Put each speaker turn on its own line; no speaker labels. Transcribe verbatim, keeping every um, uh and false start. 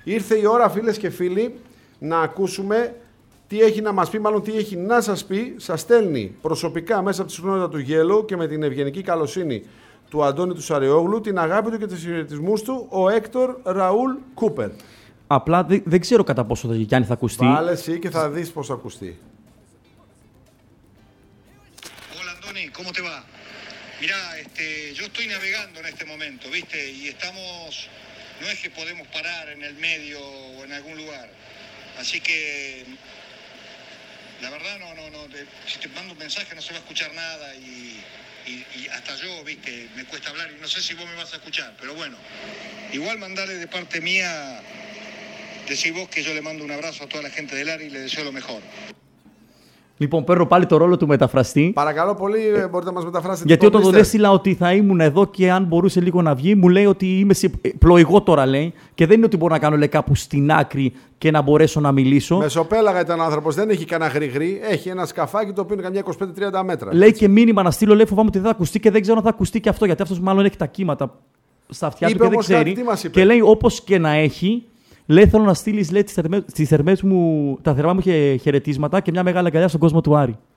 Ήρθε η ώρα, φίλες και φίλοι, να ακούσουμε τι έχει να μας πει, μάλλον τι έχει να σας πει. Σας στέλνει προσωπικά μέσα από τη συχνότητα του Yellow και με την ευγενική καλοσύνη του Αντώνη του Σαριόγλου την αγάπη του και τους χαιρετισμούς του ο Έκτορ Ραούλ Κούπερ.
Απλά δεν, δεν ξέρω κατά πόσο το Γιάννη θα ακουστεί.
Βάλε εσύ και θα δεις πώς θα ακουστεί.
Hola Andoni, ¿cómo te va? Mirá, este, yo estoy navegando en este momento, ¿viste? Y estamos, no es que podemos parar en el medio o en algún lugar. Así que, la verdad, no, no, no, te, si te mando un mensaje no se va a escuchar nada y, y, y hasta yo, ¿viste? Me cuesta hablar y no sé si vos me vas a escuchar, pero bueno. Igual mandale de parte mía, decir vos que yo le mando un abrazo a toda la gente del Ari y le deseo lo mejor.
Λοιπόν, παίρνω πάλι το ρόλο του μεταφραστή.
Παρακαλώ πολύ, μπορείτε να μας μεταφράσετε.
Γιατί όταν τον έστειλα ότι θα ήμουν εδώ και αν μπορούσε λίγο να βγει, μου λέει ότι είμαι σε πλοηγό τώρα, λέει. Και δεν είναι ότι μπορώ να κάνω λέει, κάπου στην άκρη και να μπορέσω να μιλήσω.
Μεσοπέλαγα ήταν ο άνθρωπος, δεν έχει κανένα γρήγορη. Έχει ένα σκαφάκι το οποίο είναι καμιά είκοσι πέντε με τριάντα μέτρα.
Λέει και μήνυμα να στείλω, λέει φοβάμαι ότι δεν θα ακουστεί και δεν ξέρω αν θα ακουστεί και αυτό. Γιατί αυτός μάλλον έχει τα κύματα στα αυτιά του και δεν ξέρει.
Κάτι,
και λέει όπως και να έχει. Λέει θέλω να στείλεις λέει, τις θερμές μου, τα θερμά μου χαιρετίσματα και μια μεγάλη αγκαλιά στον κόσμο του Άρη.